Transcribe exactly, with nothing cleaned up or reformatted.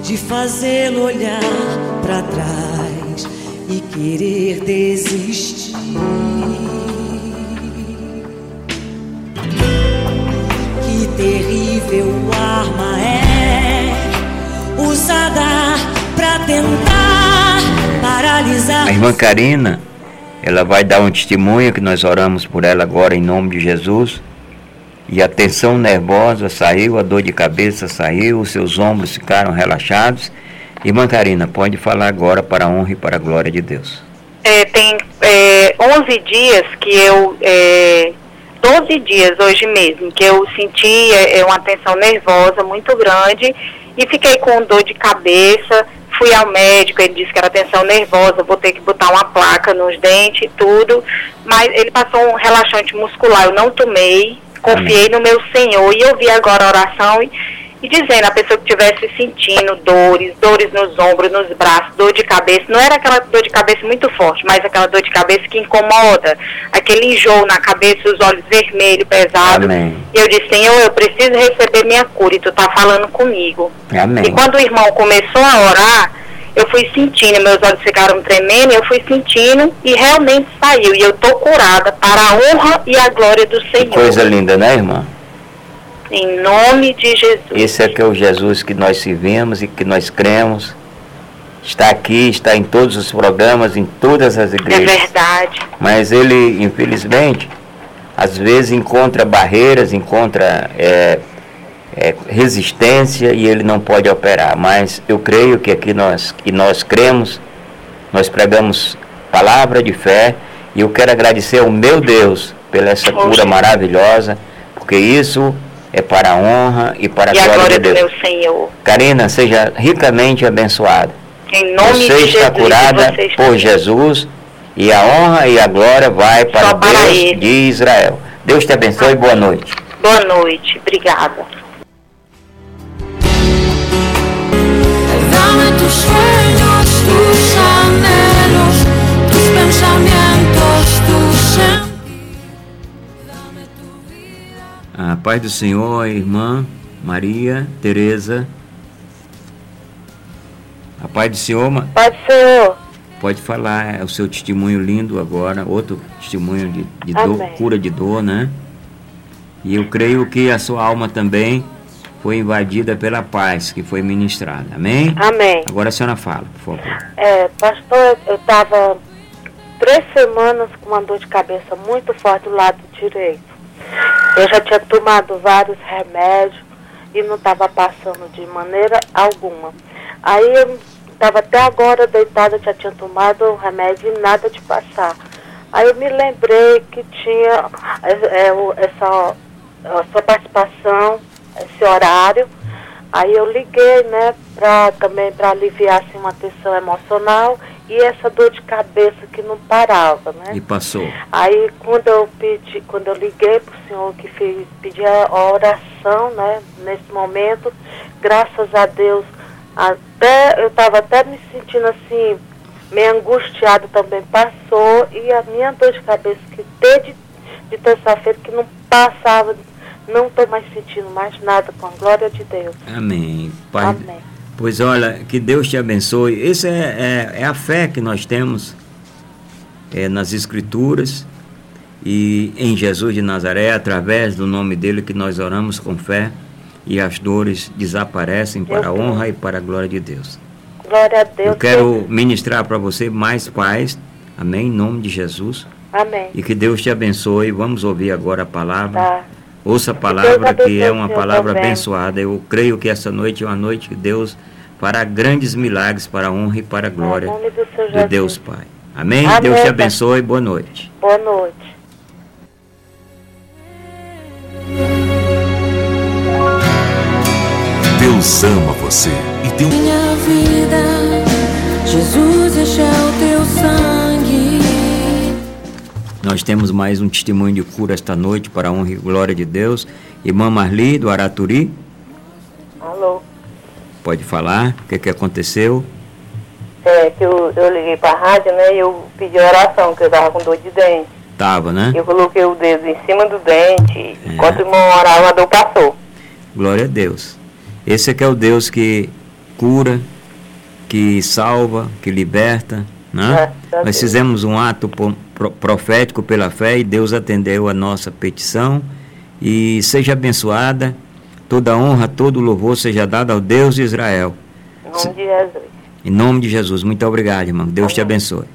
de fazê-lo olhar pra trás e querer desistir. Que terrível arma é usada pra tentar paralisar. A irmã Karina, ela vai dar um testemunho que nós oramos por ela agora em nome de Jesus. E a tensão nervosa saiu, a dor de cabeça saiu, os seus ombros ficaram relaxados. Irmã Karina, pode falar agora para a honra e para a glória de Deus. É, tem é, onze dias que eu, é, doze dias hoje mesmo, que eu senti é, uma tensão nervosa muito grande e fiquei com dor de cabeça. Fui ao médico, ele disse que era tensão nervosa, vou ter que botar uma placa nos dentes e tudo, mas ele passou um relaxante muscular, eu não tomei. Confiei no meu Senhor e ouvi agora a oração e, e dizendo a pessoa que estivesse sentindo dores, dores nos ombros, nos braços, dor de cabeça, não era aquela dor de cabeça muito forte, mas aquela dor de cabeça que incomoda, aquele enjoo na cabeça, os olhos vermelhos, pesados. Amém. E eu disse, Senhor, eu preciso receber minha cura e tu tá falando comigo. Amém. E quando o irmão começou a orar, eu fui sentindo, meus olhos ficaram tremendo, eu fui sentindo e realmente saiu. E eu estou curada para a honra e a glória do Senhor. Que coisa linda, né, irmã? Em nome de Jesus. Esse é que é o Jesus que nós servimos e que nós cremos. Está aqui, está em todos os programas, em todas as igrejas. É verdade. Mas ele, infelizmente, às vezes encontra barreiras, encontra... É, É, resistência e ele não pode operar, mas eu creio que aqui nós, que nós cremos, nós pregamos palavra de fé e eu quero agradecer ao meu Deus pela essa cura maravilhosa, porque isso é para a honra e para a e glória, a glória de Deus. Do meu Senhor. Karina, seja ricamente abençoada. Em nome você de Jesus. Você está curada você está por Jesus e a honra e a glória vai para, para Deus ele. de Israel. Deus te abençoe e boa noite. Boa noite, obrigada. Tus sueños, tus anhelos, tus pensamientos, tus sentidos. Dame tu vida. A paz do Senhor, irmã Maria Tereza. A paz do Senhor. Paz do Senhor. Pode falar, é o seu testemunho lindo agora, outro testemunho de, de dor, cura de dor, né? E eu creio que a sua alma também foi invadida pela paz que foi ministrada. Amém? Amém. Agora a senhora fala, por favor. É, pastor, eu estava três semanas com uma dor de cabeça muito forte do lado direito. Eu já tinha tomado vários remédios e não estava passando de maneira alguma. Aí eu estava até agora deitada, já tinha tomado o remédio e nada de passar. Aí eu me lembrei que tinha é, é, essa, essa participação, esse horário, aí eu liguei, né, pra, também para aliviar assim, uma tensão emocional e essa dor de cabeça que não parava, né? E passou. Aí quando eu pedi, quando eu liguei pro senhor que fez, pedi a oração, né, nesse momento, graças a Deus, até eu estava até me sentindo assim, meio angustiado também, passou, e a minha dor de cabeça que desde de terça-feira que não passava. Não estou mais sentindo mais nada, com a glória de Deus. Amém. Pai, Amém. Pois olha, que Deus te abençoe. Essa é, é, é a fé que nós temos é, nas Escrituras e em Jesus de Nazaré, através do nome dele que nós oramos com fé e as dores desaparecem para a honra e para a glória de Deus. Glória a Deus. Eu quero ministrar para você mais paz, amém, em nome de Jesus. Amém. E que Deus te abençoe. Vamos ouvir agora a palavra. Tá. Ouça a palavra, que é uma palavra abençoada. Eu creio que essa noite é uma noite que Deus fará grandes milagres para a honra e para a glória de Deus Pai. Amém? Amém? Deus te abençoe. Boa noite. Boa noite. Deus ama você e tem um... Minha vida, Jesus, este é o teu sangue. Nós temos mais um testemunho de cura esta noite para a honra e glória de Deus. Irmã Marli, do Araturi. Alô. Pode falar o que, que aconteceu? É, que eu, eu liguei para a rádio, né, e eu pedi oração, que eu estava com dor de dente. Tava, né? Eu coloquei o dedo em cima do dente, É. enquanto o irmão orava, a dor passou. Glória a Deus. Esse é que é o Deus que cura, que salva, que liberta, né? Nós fizemos um ato profético pela fé e Deus atendeu a nossa petição. E seja abençoada, toda honra, todo louvor seja dado ao Deus de Israel. Em nome de Jesus. Em nome de Jesus. Muito obrigado, irmão. Deus te abençoe.